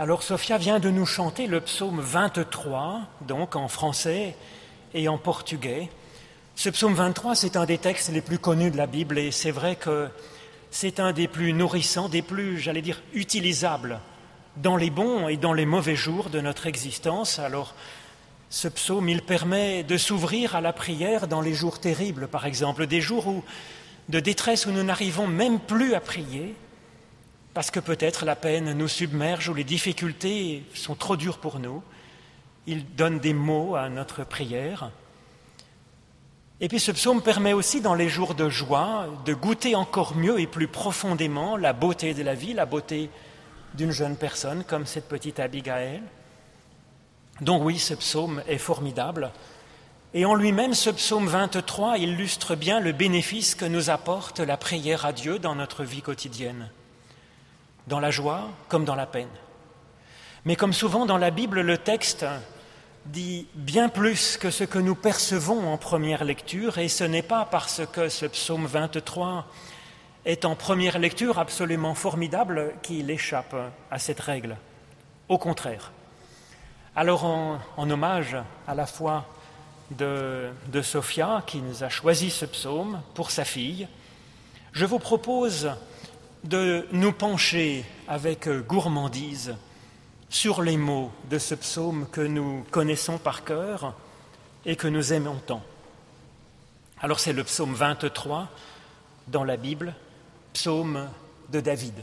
Alors Sophia vient de nous chanter le psaume 23, donc en français et en portugais. Ce psaume 23, c'est un des textes les plus connus de la Bible et c'est vrai que c'est un des plus nourrissants, des plus, j'allais dire, utilisables dans les bons et dans les mauvais jours de notre existence. Alors ce psaume, il permet de s'ouvrir à la prière dans les jours terribles, par exemple, des jours de détresse où nous n'arrivons même plus à prier, parce que peut-être la peine nous submerge ou les difficultés sont trop dures pour nous. Il donne des mots à notre prière. Et puis ce psaume permet aussi, dans les jours de joie, de goûter encore mieux et plus profondément la beauté de la vie, la beauté d'une jeune personne comme cette petite Abigaël. Donc oui, ce psaume est formidable. Et en lui-même, ce psaume 23 illustre bien le bénéfice que nous apporte la prière à Dieu dans notre vie quotidienne, dans la joie comme dans la peine. Mais comme souvent dans la Bible, le texte dit bien plus que ce que nous percevons en première lecture, et ce n'est pas parce que ce psaume 23 est en première lecture absolument formidable qu'il échappe à cette règle. Au contraire. Alors en hommage à la foi de Sophia, qui nous a choisi ce psaume pour sa fille, je vous propose de nous pencher avec gourmandise sur les mots de ce psaume que nous connaissons par cœur et que nous aimons tant. Alors c'est le psaume 23 dans la Bible, psaume de David.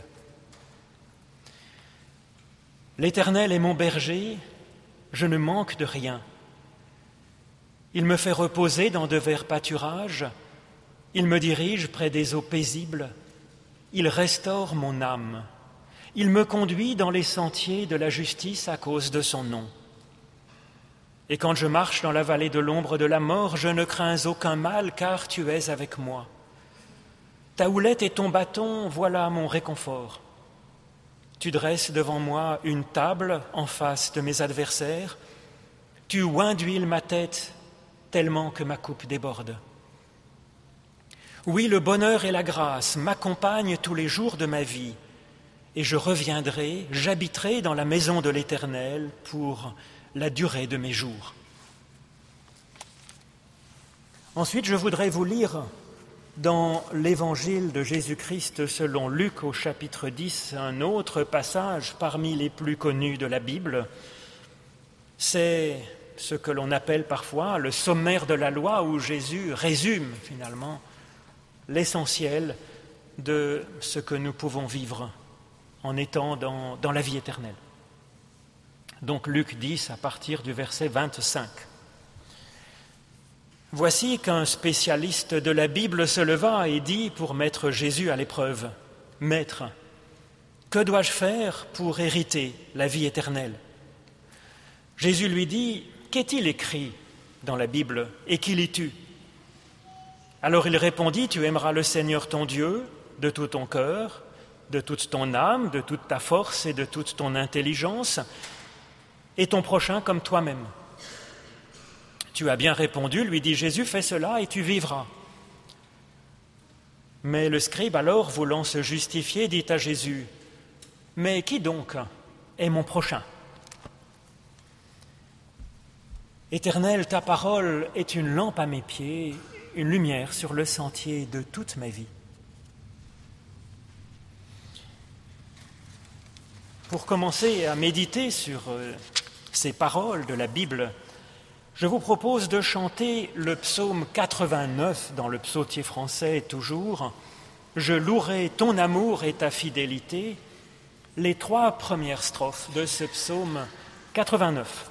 L'Éternel est mon berger, je ne manque de rien. Il me fait reposer dans de verts pâturages, il me dirige près des eaux paisibles, il restaure mon âme. Il me conduit dans les sentiers de la justice à cause de son nom. Et quand je marche dans la vallée de l'ombre de la mort, je ne crains aucun mal, car tu es avec moi. Ta houlette et ton bâton, voilà mon réconfort. Tu dresses devant moi une table en face de mes adversaires. Tu oins d'huile ma tête, tellement que ma coupe déborde. Oui, le bonheur et la grâce m'accompagnent tous les jours de ma vie. Et je reviendrai, j'habiterai dans la maison de l'Éternel pour la durée de mes jours. Ensuite, je voudrais vous lire dans l'Évangile de Jésus-Christ selon Luc au chapitre 10, un autre passage parmi les plus connus de la Bible. C'est ce que l'on appelle parfois le sommaire de la loi, où Jésus résume finalement l'essentiel de ce que nous pouvons vivre en étant dans la vie éternelle. Donc Luc 10 à partir du verset 25. Voici qu'un spécialiste de la Bible se leva et dit pour mettre Jésus à l'épreuve, « Maître, que dois-je faire pour hériter la vie éternelle ?» Jésus lui dit, « Qu'est-il écrit dans la Bible et qui lis-tu » Alors il répondit, « Tu aimeras le Seigneur ton Dieu de tout ton cœur, de toute ton âme, de toute ta force et de toute ton intelligence, et ton prochain comme toi-même. » Tu as bien répondu, lui dit Jésus, fais cela et tu vivras. Mais le scribe alors, voulant se justifier, dit à Jésus, mais qui donc est mon prochain ? Éternel, ta parole est une lampe à mes pieds, une lumière sur le sentier de toute ma vie. Pour commencer à méditer sur ces paroles de la Bible, je vous propose de chanter le psaume 89 dans le psautier français toujours. « Je louerai ton amour et ta fidélité », les 3 premières strophes de ce psaume 89.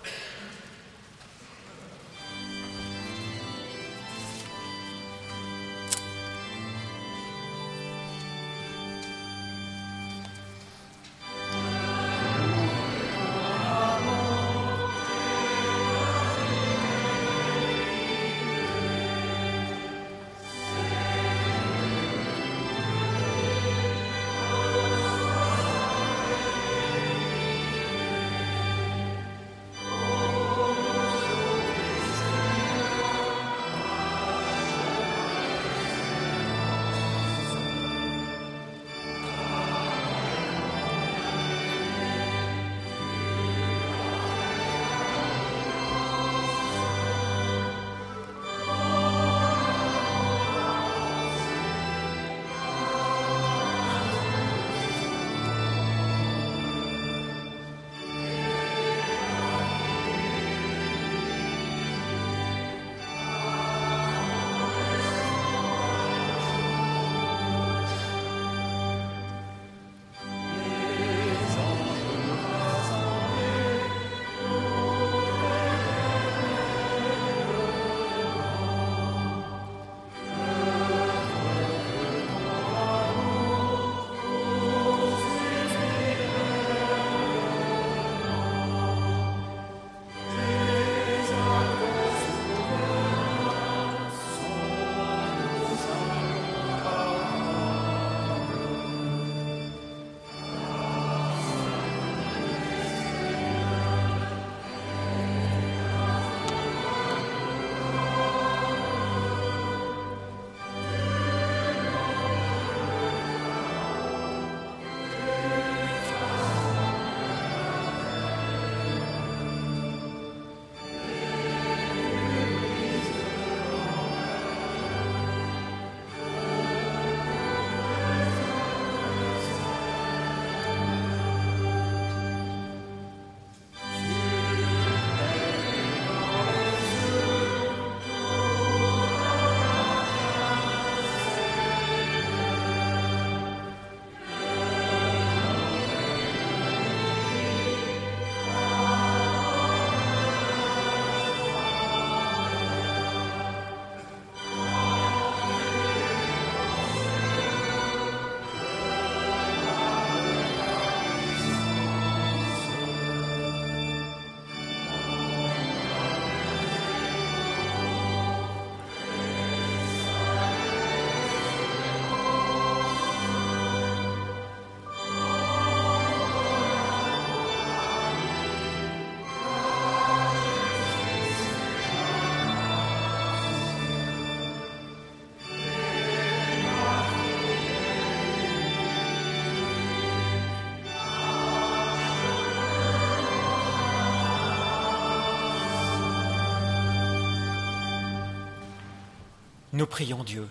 Nous prions Dieu.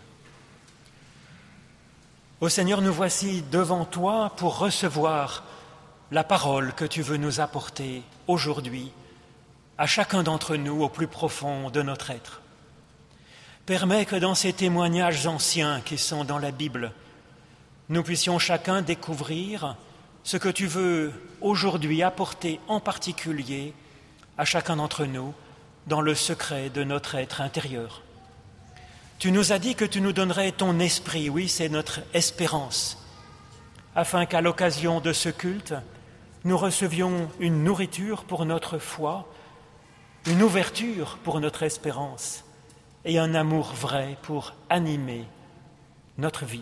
Ô Seigneur, nous voici devant toi pour recevoir la parole que tu veux nous apporter aujourd'hui, à chacun d'entre nous au plus profond de notre être. Permets que dans ces témoignages anciens qui sont dans la Bible, nous puissions chacun découvrir ce que tu veux aujourd'hui apporter en particulier à chacun d'entre nous dans le secret de notre être intérieur. Tu nous as dit que tu nous donnerais ton esprit, oui, c'est notre espérance, afin qu'à l'occasion de ce culte, nous recevions une nourriture pour notre foi, une ouverture pour notre espérance et un amour vrai pour animer notre vie.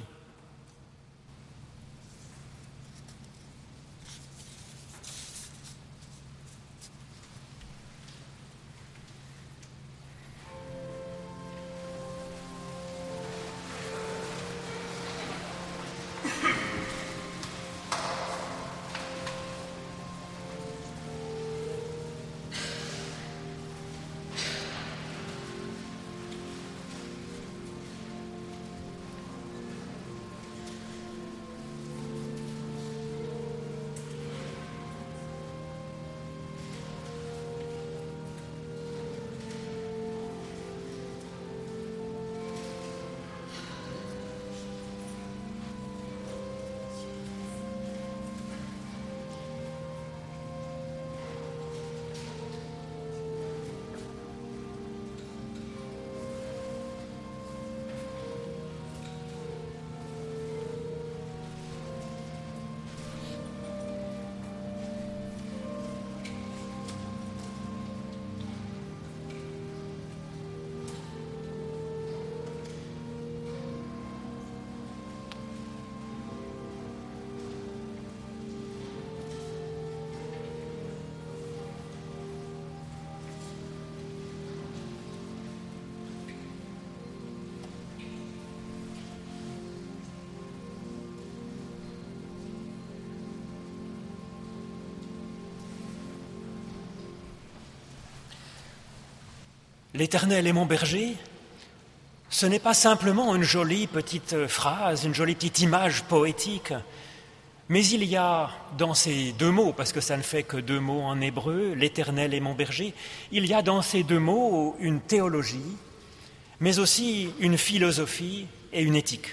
L'Éternel est mon berger, ce n'est pas simplement une jolie petite phrase, une jolie petite image poétique, mais il y a dans ces deux mots, parce que ça ne fait que deux mots en hébreu, l'Éternel est mon berger, il y a dans ces deux mots une théologie, mais aussi une philosophie et une éthique.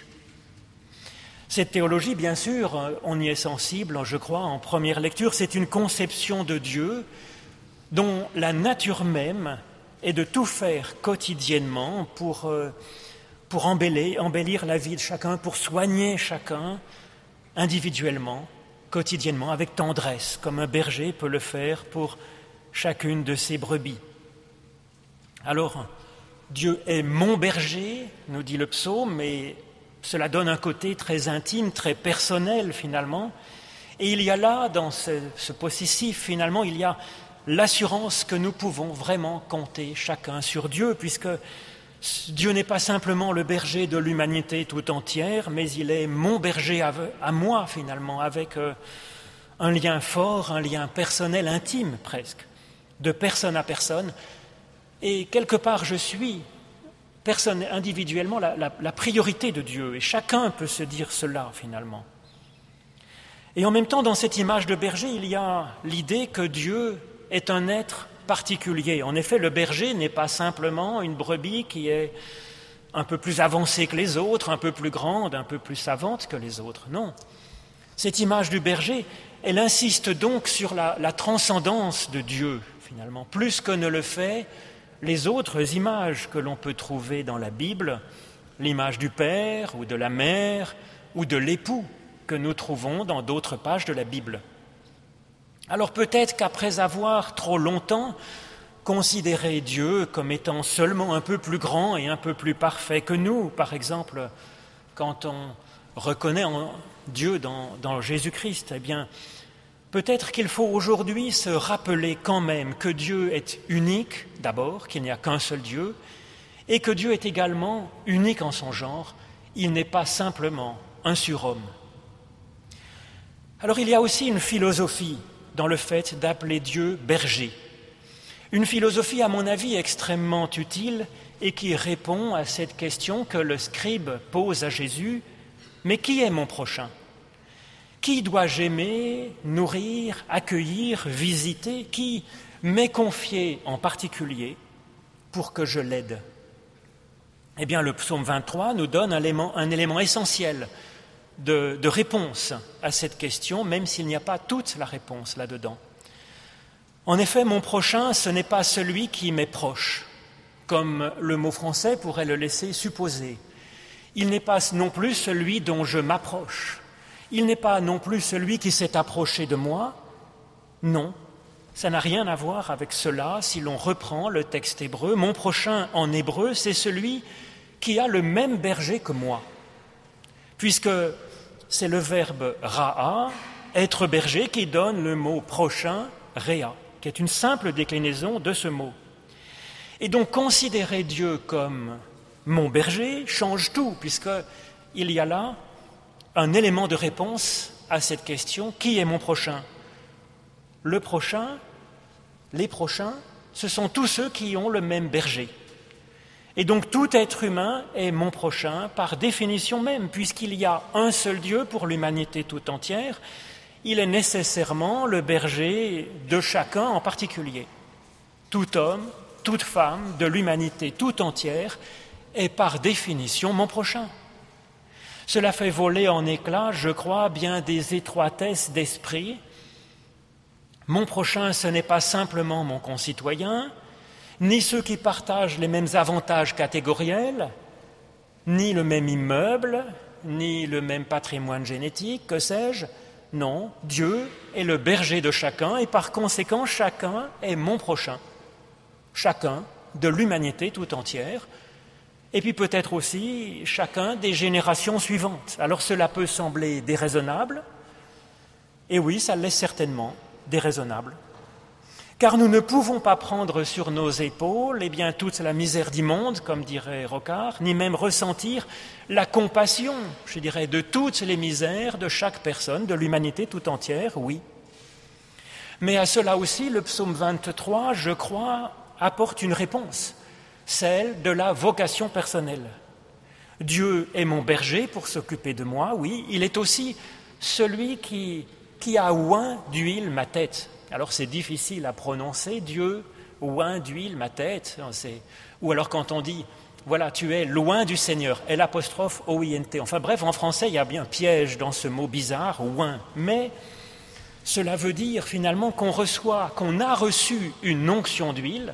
Cette théologie, bien sûr, on y est sensible, je crois, en première lecture, c'est une conception de Dieu dont la nature même est de tout faire quotidiennement pour embellir la vie de chacun, pour soigner chacun individuellement, quotidiennement, avec tendresse, comme un berger peut le faire pour chacune de ses brebis. Alors, Dieu est mon berger, nous dit le psaume, mais cela donne un côté très intime, très personnel finalement. Et il y a là, dans ce possessif, finalement, il y a l'assurance que nous pouvons vraiment compter chacun sur Dieu, puisque Dieu n'est pas simplement le berger de l'humanité tout entière, mais il est mon berger à moi finalement, avec un lien fort, un lien personnel, intime presque, de personne à personne. Et quelque part, je suis personne individuellement la priorité de Dieu, et chacun peut se dire cela finalement. Et en même temps, dans cette image de berger, il y a l'idée que Dieu est un être particulier. En effet, le berger n'est pas simplement une brebis qui est un peu plus avancée que les autres, un peu plus grande, un peu plus savante que les autres. Non. Cette image du berger, elle insiste donc sur la transcendance de Dieu, finalement, plus que ne le fait les autres images que l'on peut trouver dans la Bible, l'image du père ou de la mère ou de l'époux que nous trouvons dans d'autres pages de la Bible. Alors peut-être qu'après avoir trop longtemps considéré Dieu comme étant seulement un peu plus grand et un peu plus parfait que nous, par exemple, quand on reconnaît Dieu dans Jésus-Christ, eh bien, peut-être qu'il faut aujourd'hui se rappeler quand même que Dieu est unique, d'abord, qu'il n'y a qu'un seul Dieu, et que Dieu est également unique en son genre, il n'est pas simplement un surhomme. Alors il y a aussi une philosophie dans le fait d'appeler Dieu berger. Une philosophie, à mon avis, extrêmement utile et qui répond à cette question que le scribe pose à Jésus, « Mais qui est mon prochain ? Qui dois-je aimer, nourrir, accueillir, visiter ? Qui m'est confié en particulier pour que je l'aide ?» Eh bien, le psaume 23 nous donne un élément essentiel de réponse à cette question, même s'il n'y a pas toute la réponse là-dedans. En effet, mon prochain, ce n'est pas celui qui m'est proche, comme le mot français pourrait le laisser supposer. Il n'est pas non plus celui dont je m'approche. Il n'est pas non plus celui qui s'est approché de moi. Non, ça n'a rien à voir avec cela si l'on reprend le texte hébreu. Mon prochain en hébreu, c'est celui qui a le même berger que moi, puisque c'est le verbe ra'a, être berger, qui donne le mot prochain, réa, qui est une simple déclinaison de ce mot. Et donc considérer Dieu comme mon berger change tout, puisqu'il y a là un élément de réponse à cette question, qui est mon prochain ? Le prochain, les prochains, ce sont tous ceux qui ont le même berger. Et donc tout être humain est mon prochain par définition même, puisqu'il y a un seul Dieu pour l'humanité tout entière, il est nécessairement le berger de chacun en particulier. Tout homme, toute femme de l'humanité tout entière est par définition mon prochain. Cela fait voler en éclats, je crois, bien des étroitesses d'esprit. Mon prochain, ce n'est pas simplement mon concitoyen, ni ceux qui partagent les mêmes avantages catégoriels, ni le même immeuble, ni le même patrimoine génétique, que sais-je. Non, Dieu est le berger de chacun et par conséquent, chacun est mon prochain. Chacun de l'humanité tout entière, et puis peut-être aussi chacun des générations suivantes. Alors cela peut sembler déraisonnable, et oui, ça l'est certainement, déraisonnable. Car nous ne pouvons pas prendre sur nos épaules toute la misère du monde, comme dirait Rocard, ni même ressentir la compassion, je dirais, de toutes les misères de chaque personne, de l'humanité tout entière, oui. Mais à cela aussi, le psaume 23, je crois, apporte une réponse, celle de la vocation personnelle. Dieu est mon berger pour s'occuper de moi, oui, il est aussi celui qui a oint d'huile ma tête. Alors c'est difficile à prononcer, Dieu oint d'huile ma tête. Ou alors quand on dit, voilà, tu es loin du Seigneur, l'apostrophe O-I-N-T. Enfin bref, en français, il y a bien un piège dans ce mot bizarre, oint. Mais cela veut dire finalement qu'on a reçu une onction d'huile.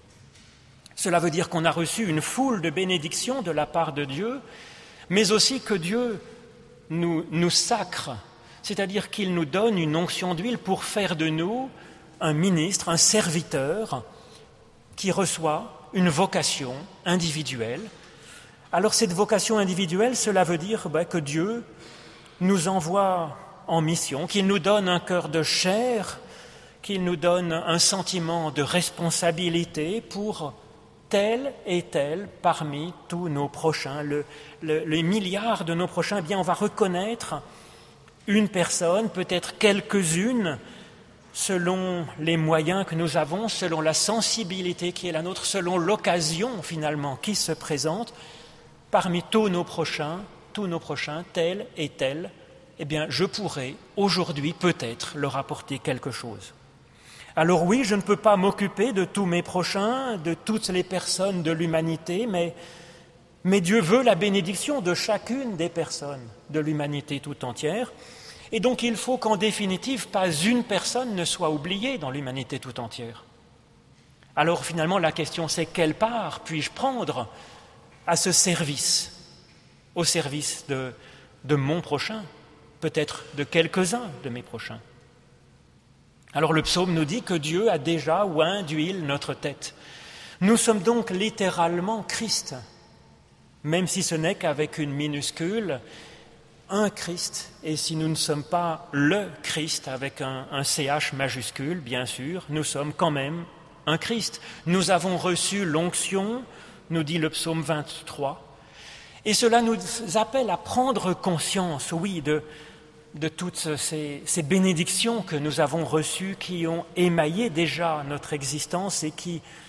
Cela veut dire qu'on a reçu une foule de bénédictions de la part de Dieu, mais aussi que Dieu nous sacre. C'est-à-dire qu'il nous donne une onction d'huile pour faire de nous un ministre, un serviteur qui reçoit une vocation individuelle. Alors cette vocation individuelle, cela veut dire que Dieu nous envoie en mission, qu'il nous donne un cœur de chair, qu'il nous donne un sentiment de responsabilité pour tel et tel parmi tous nos prochains. Les milliards de nos prochains, on va reconnaître une personne, peut-être quelques-unes, selon les moyens que nous avons, selon la sensibilité qui est la nôtre, selon l'occasion finalement qui se présente, parmi tous nos prochains, tel et tel, je pourrais aujourd'hui peut-être leur apporter quelque chose. Alors oui, je ne peux pas m'occuper de tous mes prochains, de toutes les personnes de l'humanité, mais Dieu veut la bénédiction de chacune des personnes de l'humanité tout entière. Et donc il faut qu'en définitive, pas une personne ne soit oubliée dans l'humanité tout entière. Alors finalement, la question c'est quelle part puis-je prendre à ce service, au service de mon prochain, peut-être de quelques-uns de mes prochains. Alors le psaume nous dit que Dieu a déjà oint d'huile notre tête. Nous sommes donc littéralement Christ, même si ce n'est qu'avec une minuscule, un Christ, et si nous ne sommes pas le Christ avec un CH majuscule, bien sûr, nous sommes quand même un Christ. Nous avons reçu l'onction, nous dit le psaume 23, et cela nous appelle à prendre conscience, oui, de toutes ces bénédictions que nous avons reçues, qui ont émaillé déjà notre existence et qui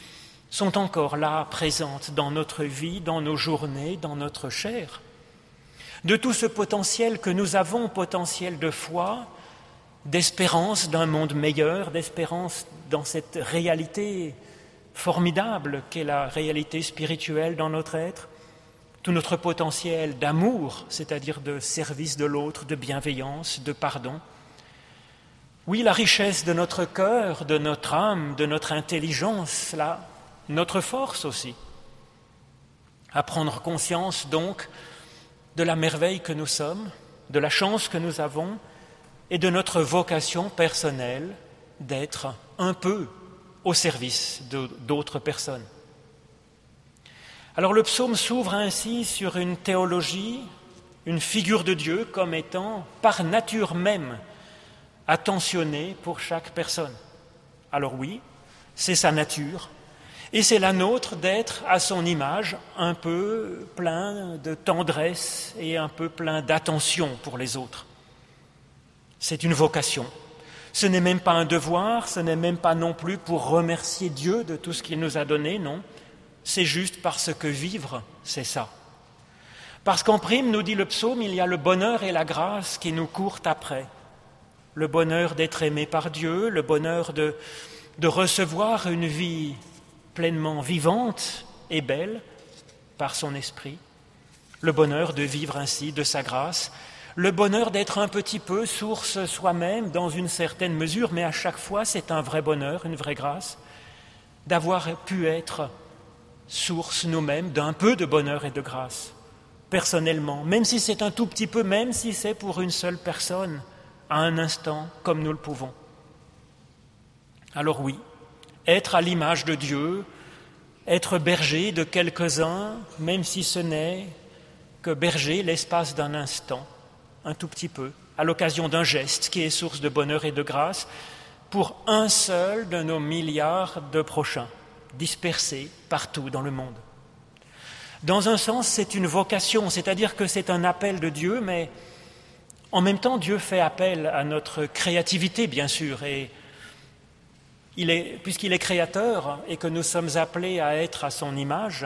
sont encore là, présentes dans notre vie, dans nos journées, dans notre chair. De tout ce potentiel que nous avons, potentiel de foi, d'espérance d'un monde meilleur, d'espérance dans cette réalité formidable qu'est la réalité spirituelle dans notre être, tout notre potentiel d'amour, c'est-à-dire de service de l'autre, de bienveillance, de pardon. Oui, la richesse de notre cœur, de notre âme, de notre intelligence, là, notre force aussi. À prendre conscience donc de la merveille que nous sommes, de la chance que nous avons et de notre vocation personnelle d'être un peu au service d'autres personnes. Alors le psaume s'ouvre ainsi sur une théologie, une figure de Dieu comme étant par nature même attentionnée pour chaque personne. Alors oui, c'est sa nature et c'est la nôtre d'être à son image un peu plein de tendresse et un peu plein d'attention pour les autres. C'est une vocation. Ce n'est même pas un devoir, ce n'est même pas non plus pour remercier Dieu de tout ce qu'il nous a donné, non. C'est juste parce que vivre, c'est ça. Parce qu'en prime, nous dit le psaume, il y a le bonheur et la grâce qui nous courent après. Le bonheur d'être aimé par Dieu, le bonheur de recevoir une vie pleinement vivante et belle par son esprit, le bonheur de vivre ainsi de sa grâce, le bonheur d'être un petit peu source soi-même dans une certaine mesure, mais à chaque fois c'est un vrai bonheur, une vraie grâce, d'avoir pu être source nous-mêmes d'un peu de bonheur et de grâce, personnellement, même si c'est un tout petit peu, même si c'est pour une seule personne, à un instant, comme nous le pouvons. Alors oui, être à l'image de Dieu, être berger de quelques-uns, même si ce n'est que berger l'espace d'un instant, un tout petit peu, à l'occasion d'un geste qui est source de bonheur et de grâce, pour un seul de nos milliards de prochains, dispersés partout dans le monde. Dans un sens, c'est une vocation, c'est-à-dire que c'est un appel de Dieu, mais en même temps, Dieu fait appel à notre créativité, bien sûr, et puisqu'il est créateur et que nous sommes appelés à être à son image,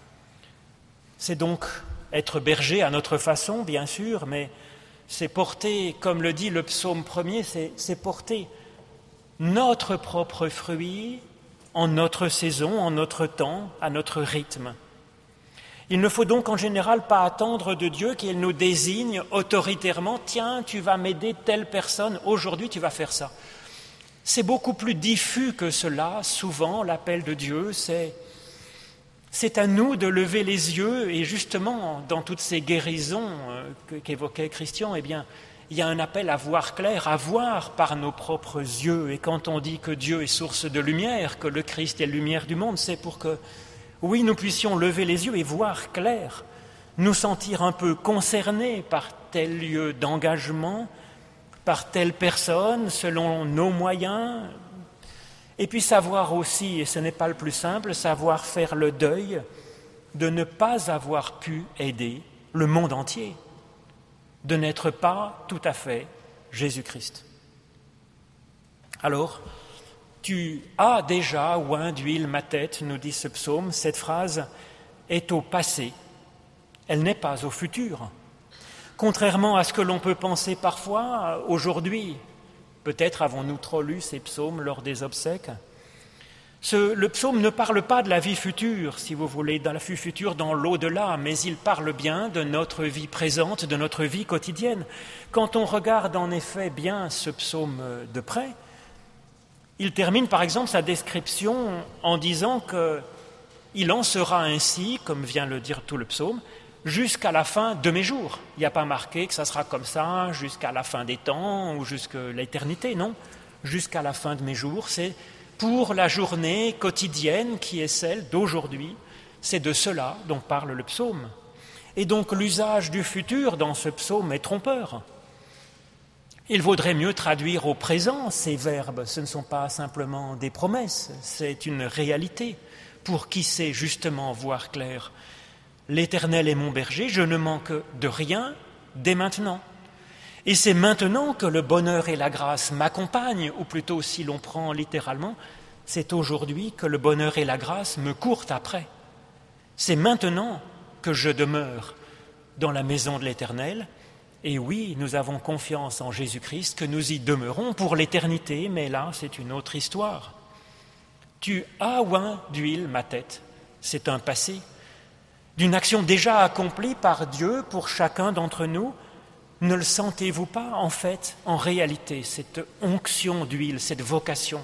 c'est donc être berger à notre façon, bien sûr, mais c'est porter, comme le dit le psaume premier, c'est porter notre propre fruit en notre saison, en notre temps, à notre rythme. Il ne faut donc en général pas attendre de Dieu qu'il nous désigne autoritairement « Tiens, tu vas m'aider telle personne, aujourd'hui tu vas faire ça ». C'est beaucoup plus diffus que cela. Souvent, l'appel de Dieu, c'est à nous de lever les yeux. Et justement, dans toutes ces guérisons qu'évoquait Christian, eh bien, il y a un appel à voir clair, à voir par nos propres yeux. Et quand on dit que Dieu est source de lumière, que le Christ est lumière du monde, c'est pour que, oui, nous puissions lever les yeux et voir clair, nous sentir un peu concernés par tel lieu d'engagement, par telle personne, selon nos moyens, et puis savoir aussi, et ce n'est pas le plus simple, savoir faire le deuil de ne pas avoir pu aider le monde entier, de n'être pas tout à fait Jésus-Christ. Alors, tu as déjà oint d'huile ma tête, nous dit ce psaume, cette phrase est au passé, elle n'est pas au futur. Contrairement à ce que l'on peut penser parfois, aujourd'hui, peut-être avons-nous trop lu ces psaumes lors des obsèques, le psaume ne parle pas de la vie future, si vous voulez, de la vie future dans l'au-delà, mais il parle bien de notre vie présente, de notre vie quotidienne. Quand on regarde en effet bien ce psaume de près, il termine par exemple sa description en disant qu'il en sera ainsi, comme vient le dire tout le psaume, jusqu'à la fin de mes jours. Il n'y a pas marqué que ça sera comme ça jusqu'à la fin des temps ou jusqu'à l'éternité, non. Jusqu'à la fin de mes jours, c'est pour la journée quotidienne qui est celle d'aujourd'hui. C'est de cela dont parle le psaume. Et donc l'usage du futur dans ce psaume est trompeur. Il vaudrait mieux traduire au présent ces verbes. Ce ne sont pas simplement des promesses, c'est une réalité pour qui sait justement voir clair. L'Éternel est mon berger, je ne manque de rien dès maintenant. Et c'est maintenant que le bonheur et la grâce m'accompagnent, ou plutôt si l'on prend littéralement, C'est aujourd'hui que le bonheur et la grâce me courent après. C'est maintenant que je demeure dans la maison de l'Éternel. Et oui, nous avons confiance en Jésus-Christ que nous y demeurons pour l'éternité, mais là, c'est une autre histoire. Tu as oint d'huile ma tête. C'est un passé d'une action déjà accomplie par Dieu pour chacun d'entre nous. Ne le sentez-vous pas, en fait, en réalité, cette onction d'huile, cette vocation?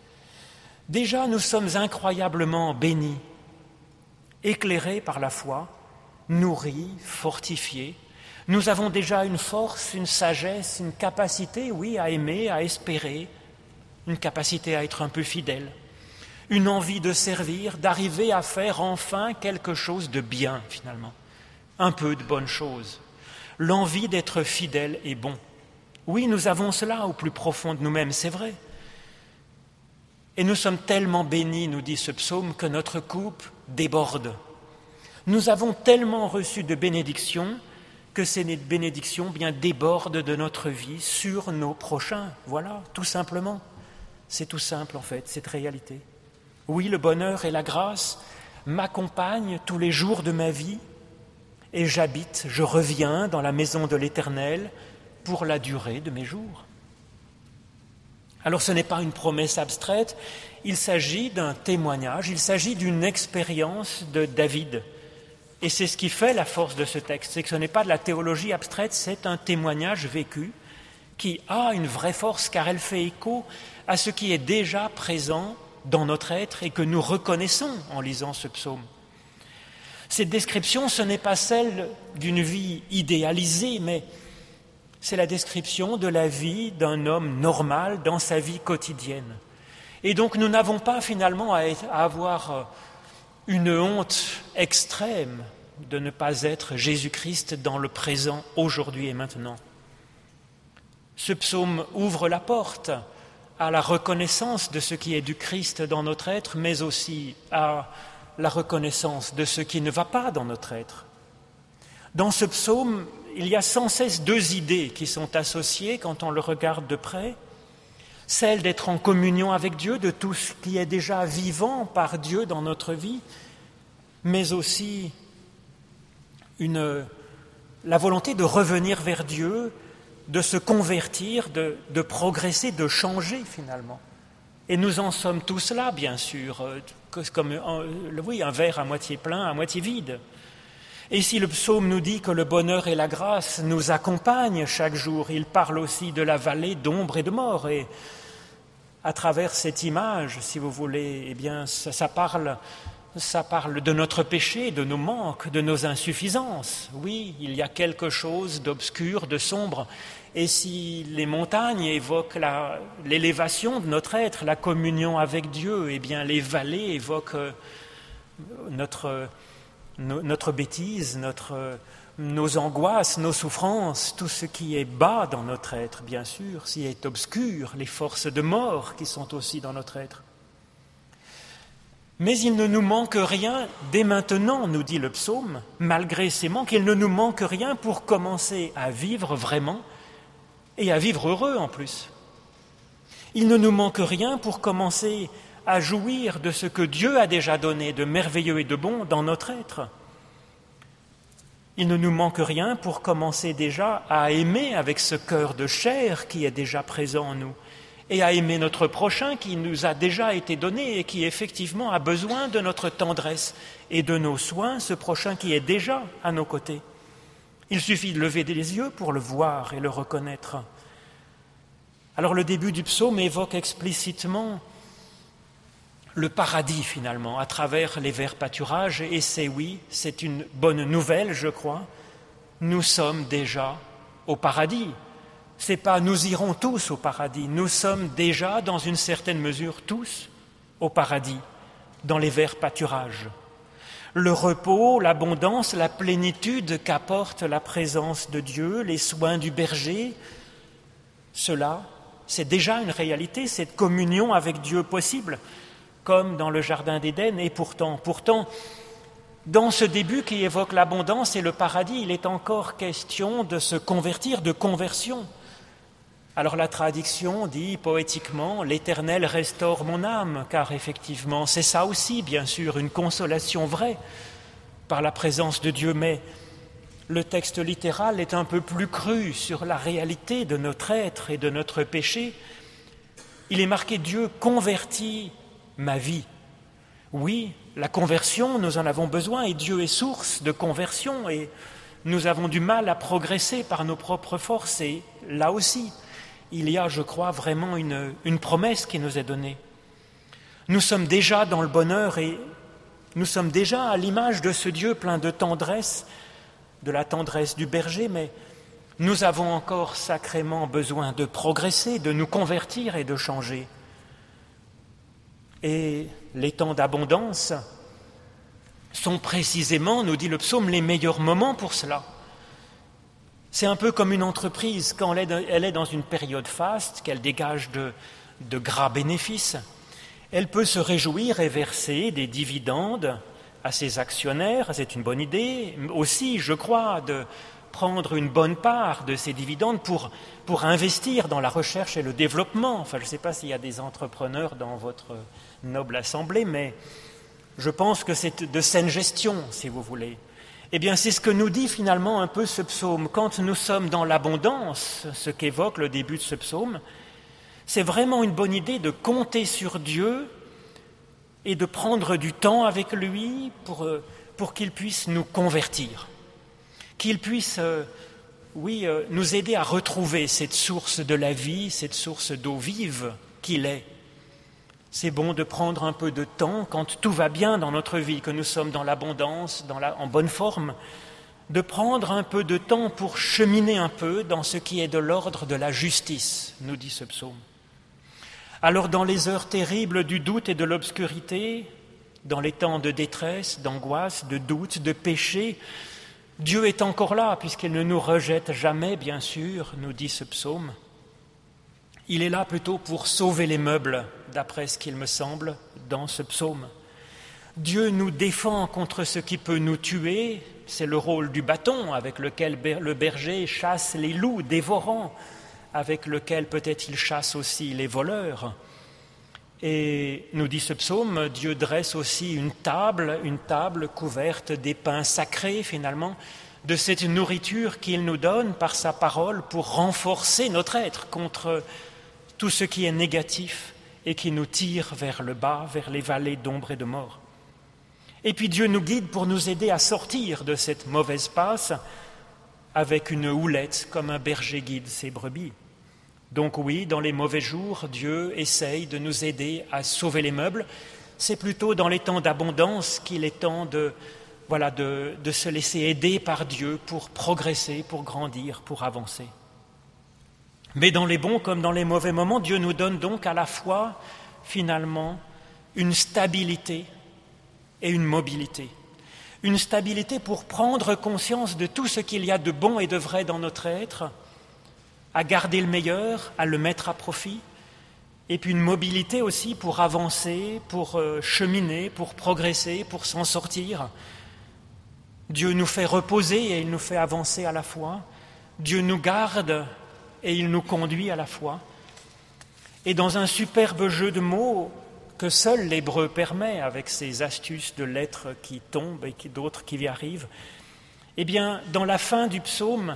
Déjà, nous sommes incroyablement bénis, éclairés par la foi, nourris, fortifiés. Nous avons déjà une force, une sagesse, une capacité, oui, à aimer, à espérer, une capacité à être un peu fidèle, une envie de servir, d'arriver à faire enfin quelque chose de bien, finalement, un peu de bonnes choses. L'envie d'être fidèle et bon. Oui, nous avons cela au plus profond de nous-mêmes, c'est vrai. Et nous sommes tellement bénis, nous dit ce psaume, que notre coupe déborde. Nous avons tellement reçu de bénédictions que ces bénédictions bien débordent de notre vie sur nos prochains. Voilà, tout simplement. C'est tout simple en fait, cette réalité. Oui, le bonheur et la grâce m'accompagnent tous les jours de ma vie et je reviens dans la maison de l'Éternel pour la durée de mes jours. Alors ce n'est pas une promesse abstraite, il s'agit d'un témoignage, il s'agit d'une expérience de David. Et c'est ce qui fait la force de ce texte, c'est que ce n'est pas de la théologie abstraite, c'est un témoignage vécu qui a une vraie force car elle fait écho à ce qui est déjà présent dans notre être et que nous reconnaissons en lisant ce psaume. Cette description, ce n'est pas celle d'une vie idéalisée, mais c'est la description de la vie d'un homme normal dans sa vie quotidienne. Et donc nous n'avons pas finalement à avoir une honte extrême de ne pas être Jésus-Christ dans le présent, aujourd'hui et maintenant. Ce psaume ouvre la porte à la reconnaissance de ce qui est du Christ dans notre être, mais aussi à la reconnaissance de ce qui ne va pas dans notre être. Dans ce psaume, il y a sans cesse deux idées qui sont associées quand on le regarde de près. Celle d'être en communion avec Dieu, de tout ce qui est déjà vivant par Dieu dans notre vie, mais aussi la volonté de revenir vers Dieu, de se convertir, de progresser, de changer finalement. Et nous en sommes tous là, bien sûr, comme un verre à moitié plein, à moitié vide. Et si le psaume nous dit que le bonheur et la grâce nous accompagnent chaque jour, il parle aussi de la vallée d'ombre et de mort. Et à travers cette image, si vous voulez, eh bien, ça parle de notre péché, de nos manques, de nos insuffisances. Oui, il y a quelque chose d'obscur, de sombre. Et si les montagnes évoquent l'élévation de notre être, la communion avec Dieu, eh bien, les vallées évoquent notre bêtise, nos angoisses, nos souffrances, tout ce qui est bas dans notre être, bien sûr, ce qui est obscur, les forces de mort qui sont aussi dans notre être. Mais il ne nous manque rien dès maintenant, nous dit le psaume, malgré ces manques, il ne nous manque rien pour commencer à vivre vraiment et à vivre heureux en plus. Il ne nous manque rien pour commencer à jouir de ce que Dieu a déjà donné de merveilleux et de bon dans notre être. Il ne nous manque rien pour commencer déjà à aimer avec ce cœur de chair qui est déjà présent en nous et à aimer notre prochain qui nous a déjà été donné et qui effectivement a besoin de notre tendresse et de nos soins, ce prochain qui est déjà à nos côtés. Il suffit de lever les yeux pour le voir et le reconnaître. Alors le début du psaume évoque explicitement le paradis finalement, à travers les verts pâturages, et c'est une bonne nouvelle, je crois. Nous sommes déjà au paradis. C'est pas nous irons tous au paradis, nous sommes déjà dans une certaine mesure tous au paradis, dans les verts pâturages. Le repos, l'abondance, la plénitude qu'apporte la présence de Dieu, les soins du berger, cela, c'est déjà une réalité, cette communion avec Dieu possible, comme dans le Jardin d'Éden, et pourtant, dans ce début qui évoque l'abondance et le paradis, il est encore question de se convertir, de conversion. Alors la traduction dit poétiquement « L'Éternel restaure mon âme », car effectivement c'est ça aussi, bien sûr, une consolation vraie par la présence de Dieu, mais le texte littéral est un peu plus cru sur la réalité de notre être et de notre péché. Il est marqué « Dieu convertit ma vie ». Oui, la conversion, nous en avons besoin et Dieu est source de conversion et nous avons du mal à progresser par nos propres forces et là aussi, il y a, je crois, vraiment une promesse qui nous est donnée. Nous sommes déjà dans le bonheur et nous sommes déjà à l'image de ce Dieu plein de tendresse, de la tendresse du berger, mais nous avons encore sacrément besoin de progresser, de nous convertir et de changer. Et les temps d'abondance sont précisément, nous dit le psaume, les meilleurs moments pour cela. C'est un peu comme une entreprise, quand elle est dans une période faste, qu'elle dégage de gras bénéfices, elle peut se réjouir et verser des dividendes à ses actionnaires, c'est une bonne idée. Aussi, je crois, de prendre une bonne part de ces dividendes pour investir dans la recherche et le développement. Enfin, je ne sais pas s'il y a des entrepreneurs dans votre noble assemblée, mais je pense que c'est de saine gestion, si vous voulez. Eh bien, c'est ce que nous dit finalement un peu ce psaume. Quand nous sommes dans l'abondance, ce qu'évoque le début de ce psaume, c'est vraiment une bonne idée de compter sur Dieu et de prendre du temps avec lui pour qu'il puisse nous convertir, qu'il puisse, nous aider à retrouver cette source de la vie, cette source d'eau vive qu'il est. C'est bon de prendre un peu de temps quand tout va bien dans notre vie, que nous sommes dans l'abondance, en bonne forme, de prendre un peu de temps pour cheminer un peu dans ce qui est de l'ordre de la justice, nous dit ce psaume. Alors dans les heures terribles du doute et de l'obscurité, dans les temps de détresse, d'angoisse, de doute, de péché, Dieu est encore là puisqu'il ne nous rejette jamais, bien sûr, nous dit ce psaume. Il est là plutôt pour sauver les meubles, d'après ce qu'il me semble, dans ce psaume. Dieu nous défend contre ce qui peut nous tuer, c'est le rôle du bâton avec lequel le berger chasse les loups dévorants, avec lequel peut-être il chasse aussi les voleurs. Et nous dit ce psaume, Dieu dresse aussi une table couverte des pains sacrés finalement, de cette nourriture qu'il nous donne par sa parole pour renforcer notre être contre tout ce qui est négatif et qui nous tire vers le bas, vers les vallées d'ombre et de mort. Et puis Dieu nous guide pour nous aider à sortir de cette mauvaise passe avec une houlette comme un berger guide ses brebis. Donc oui, dans les mauvais jours, Dieu essaye de nous aider à sauver les meubles. C'est plutôt dans les temps d'abondance qu'il est temps de se laisser aider par Dieu pour progresser, pour grandir, pour avancer. Mais dans les bons comme dans les mauvais moments, Dieu nous donne donc à la fois, finalement, une stabilité et une mobilité. Une stabilité pour prendre conscience de tout ce qu'il y a de bon et de vrai dans notre être, à garder le meilleur, à le mettre à profit, et puis une mobilité aussi pour avancer, pour cheminer, pour progresser, pour s'en sortir. Dieu nous fait reposer et il nous fait avancer à la fois. Dieu nous garde et il nous conduit à la fois. Et dans un superbe jeu de mots que seul l'hébreu permet, avec ses astuces de lettres qui tombent et d'autres qui y arrivent, eh bien, dans la fin du psaume,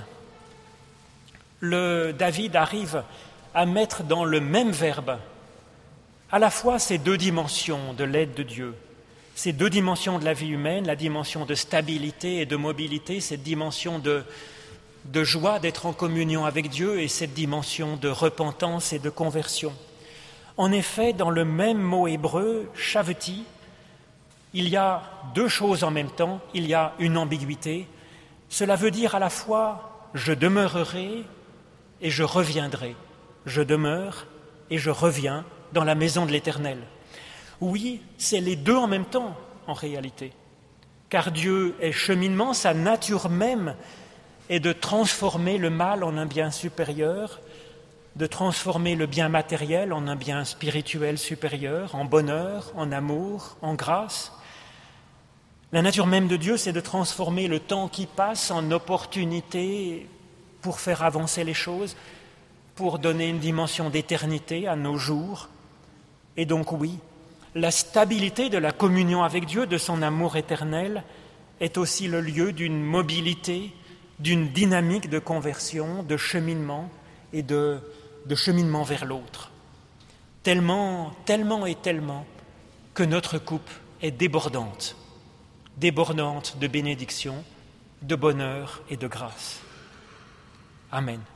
David arrive à mettre dans le même verbe à la fois ces deux dimensions de l'aide de Dieu, ces deux dimensions de la vie humaine, la dimension de stabilité et de mobilité, cette dimension de joie d'être en communion avec Dieu et cette dimension de repentance et de conversion. En effet, dans le même mot hébreu, shaveti, il y a deux choses en même temps, il y a une ambiguïté. Cela veut dire à la fois « je demeurerai » et « je reviendrai ». Je demeure et je reviens dans la maison de l'Éternel. Oui, c'est les deux en même temps, en réalité. Car Dieu est cheminement, sa nature même est de transformer le mal en un bien supérieur, de transformer le bien matériel en un bien spirituel supérieur, en bonheur, en amour, en grâce. La nature même de Dieu, c'est de transformer le temps qui passe en opportunité pour faire avancer les choses, pour donner une dimension d'éternité à nos jours. Et donc oui, la stabilité de la communion avec Dieu, de son amour éternel, est aussi le lieu d'une mobilité, d'une dynamique de conversion, de cheminement et de cheminement vers l'autre. Tellement que notre coupe est débordante de bénédiction, de bonheur et de grâce. Amen.